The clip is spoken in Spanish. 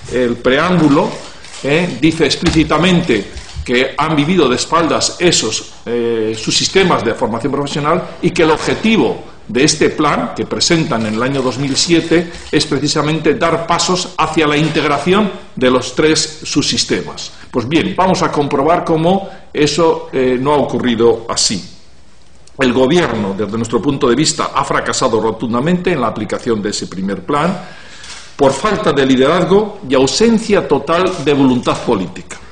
el preámbulo dice explícitamente que han vivido de espaldas esos sus sistemas de formación profesional y que el objetivo de este plan que presentan en el año 2007 es precisamente dar pasos hacia la integración de los tres subsistemas. Pues bien, vamos a comprobar cómo eso no ha ocurrido así. El Gobierno, desde nuestro punto de vista, ha fracasado rotundamente en la aplicación de ese primer plan por falta de liderazgo y ausencia total de voluntad política.